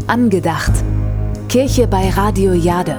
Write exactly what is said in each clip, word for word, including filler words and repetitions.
Angedacht. Kirche bei Radio Jade.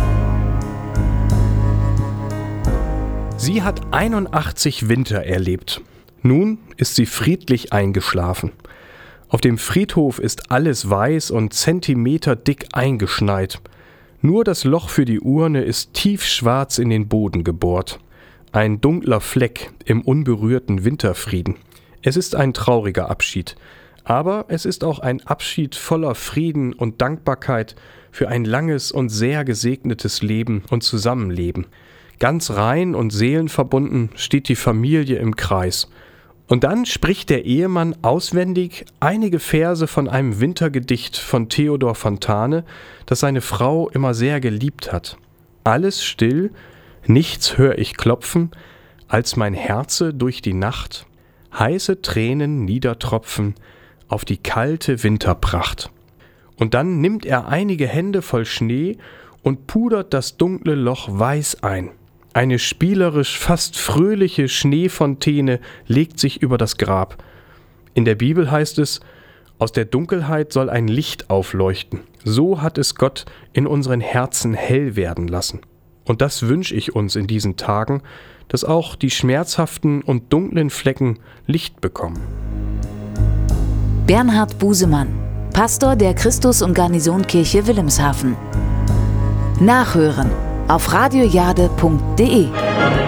Sie hat einundachtzig Winter erlebt. Nun ist sie friedlich eingeschlafen. Auf dem Friedhof ist alles weiß und zentimeterdick eingeschneit. Nur das Loch für die Urne ist tiefschwarz in den Boden gebohrt. Ein dunkler Fleck im unberührten Winterfrieden. Es ist ein trauriger Abschied. Aber es ist auch ein Abschied voller Frieden und Dankbarkeit für ein langes und sehr gesegnetes Leben und Zusammenleben. Ganz rein und seelenverbunden steht die Familie im Kreis. Und dann spricht der Ehemann auswendig einige Verse von einem Wintergedicht von Theodor Fontane, das seine Frau immer sehr geliebt hat. Alles still, nichts hör ich klopfen, als mein Herze durch die Nacht heiße Tränen niedertropfen auf die kalte Winterpracht. Und dann nimmt er einige Hände voll Schnee und pudert das dunkle Loch weiß ein. Eine spielerisch fast fröhliche Schneefontäne legt sich über das Grab. In der Bibel heißt es, aus der Dunkelheit soll ein Licht aufleuchten. So hat es Gott in unseren Herzen hell werden lassen. Und das wünsche ich uns in diesen Tagen, dass auch die schmerzhaften und dunklen Flecken Licht bekommen. Bernhard Busemann, Pastor der Christus- und Garnisonkirche Wilhelmshaven. Nachhören auf radiojade punkt de.